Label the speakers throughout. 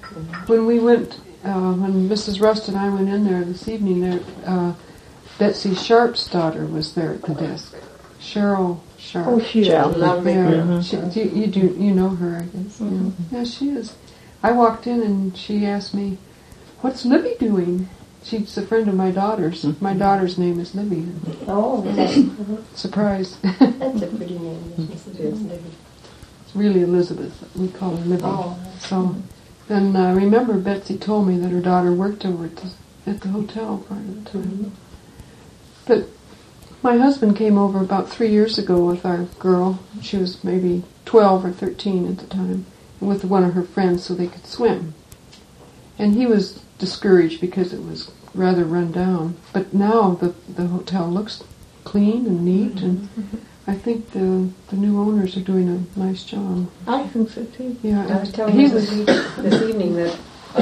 Speaker 1: when we went, when Mrs. Rust and I went in there this evening, Betsy Sharp's daughter was there at the desk. Cheryl Sharp.
Speaker 2: Oh, she's a lovely girl.
Speaker 1: You know her, I guess.
Speaker 2: Mm-hmm.
Speaker 1: Yeah, she is. I walked in and she asked me, "What's Libby doing?" She's a friend of my daughter's. My daughter's name is Libby.
Speaker 3: Oh,
Speaker 1: Surprise.
Speaker 3: that's a pretty name. Libby.
Speaker 1: It's really Elizabeth. We call her Libby.
Speaker 3: Oh.
Speaker 1: So, and I remember Betsy told me that her daughter worked over at the hotel part of the time. But my husband came over about 3 years ago with our girl. She was maybe 12 or 13 at the time, with one of her friends so they could swim. And he was discouraged because it was rather run down. But now the hotel looks clean and neat, and I think the new owners are doing a nice job.
Speaker 2: I think so too.
Speaker 1: Yeah,
Speaker 4: I was telling you this evening that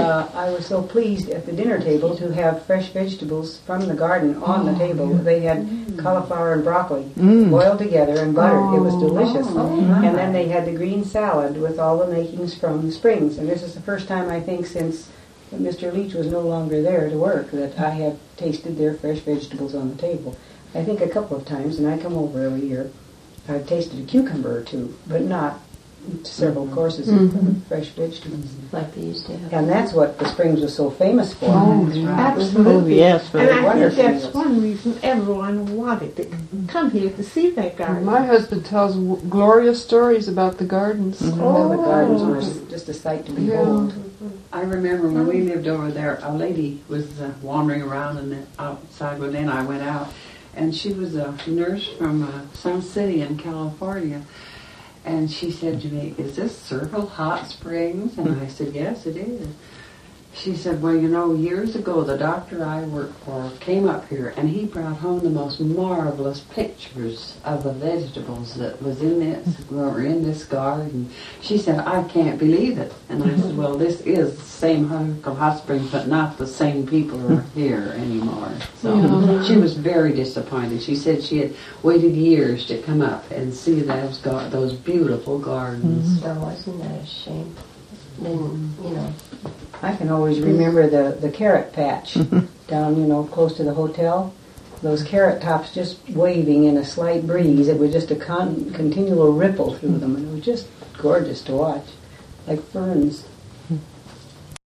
Speaker 4: I was so pleased at the dinner table to have fresh vegetables from the garden on the table. They had cauliflower and broccoli boiled together and buttered. It was delicious. And then they had the green salad with all the makings from the Springs. And this is the first time, I think, since Mr. Leach was no longer there to work, that I have tasted their fresh vegetables on the table. I think a couple of times, and I come over every year, I've tasted a cucumber or two, but not several courses of fresh vegetables.
Speaker 3: Like they used to have.
Speaker 4: And that's what the Springs was so famous for.
Speaker 2: Absolutely.
Speaker 5: Oh, yes,
Speaker 2: and I
Speaker 4: wonderful
Speaker 2: think that's
Speaker 4: meals.
Speaker 2: one reason everyone wanted to come here to see that garden.
Speaker 1: My husband tells glorious stories about the gardens.
Speaker 4: Well, the gardens were just a sight to behold.
Speaker 6: I remember when we lived over there, a lady was wandering around and outside when then I went out, and she was a nurse from some city in California, and she said to me, "Is this Circle Hot Springs?" And I said, "Yes, it is." She said, "Well, you know, years ago the doctor I worked for came up here and he brought home the most marvelous pictures of the vegetables that was in this garden." She said, "I can't believe it." And I said, "Well, this is the same Circle Hot Springs, but not the same people are here anymore." So she was very disappointed. She said she had waited years to come up and see those beautiful gardens.
Speaker 3: Oh, wasn't that a shame? Then, you know.
Speaker 4: I can always remember the carrot patch down, close to the hotel. Those carrot tops just waving in a slight breeze. It was just a continual ripple through them, and it was just gorgeous to watch, like ferns.